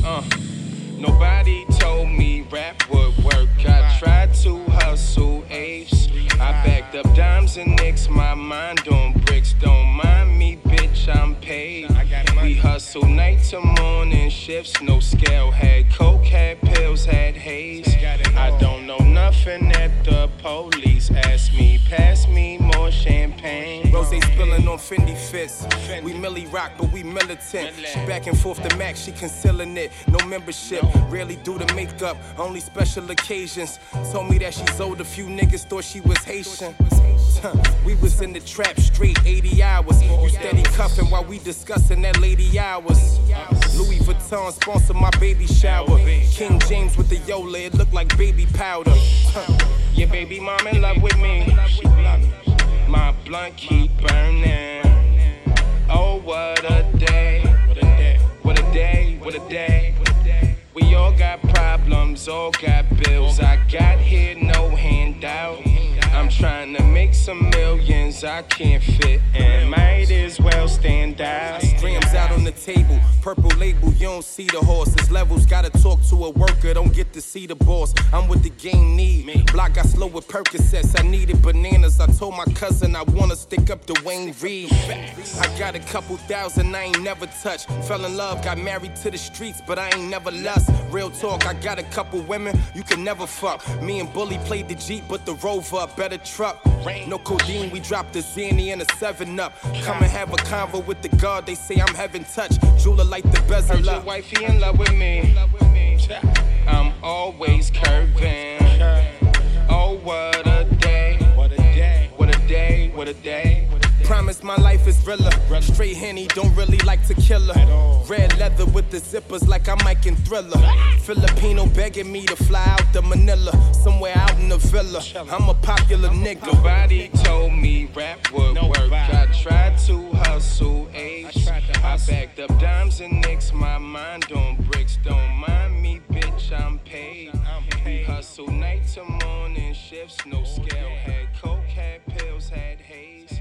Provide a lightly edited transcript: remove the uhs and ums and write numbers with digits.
Nobody told me rap would work. I tried to hustle apes. I backed up dimes and nicks. My mind on bricks. Don't mind me, bitch, I'm paid. We hustle night to morning shifts. No scale, had coke, had pills, had haze. I don't know nothing at the police. Ask me, pass me more champagne. Rose spilling on Fendi fits. We Millie rock, but we militant. She back and forth to Mac, she concealing it. No membership, rarely do the makeup, only special occasions. Told me that she's old, a few niggas thought she was Haitian. We was in the trap straight 80 hours. You steady cuffing while we discussing that lady hours. Louis Vuitton sponsor my baby shower. King James with the Yola, it looked like baby powder. Your baby mom in love with me. My blunt keep burning. Oh, what a day. What a day, what a day. We all got problems, all got bills. I got here, no handout. I'm trying to make some millions, I can't fit in. Might as well stand out. Streams out on the table, purple label, you don't see the horses. Levels, gotta talk to a worker, don't get to see the boss. I'm what the game need. Block got slow with Percocets, I needed bananas. I told my cousin I wanna stick up to Wayne Reed. I got a couple thousand I ain't never touched. Fell in love, got married to the streets, but I ain't never lust. Real talk, I got a couple women you can never fuck. Me and Bully played the Jeep, but the Rover, better truck. No codeine, we dropped the Zanny and a 7-Up. Come and have a convo with the God, they say I'm having touch. Jeweler like the bezel up. Heard your wifey in love with me. I'm always curving. Oh, what a day. What a day. What a day. What a day. Promise my life is realer. Straight Henny, don't really like tequila. Red leather with the zippers like I'm Mike and Thriller. Filipino begging me to fly out to Manila, somewhere out in the villa. I'm a popular nigga. Nobody told me rap would work. I tried to hustle apes. I backed up dimes and nicks. My mind on bricks. Don't mind me, bitch, I'm paid. We hustle night to morning shifts. No scale, had coke, had pills, had haze.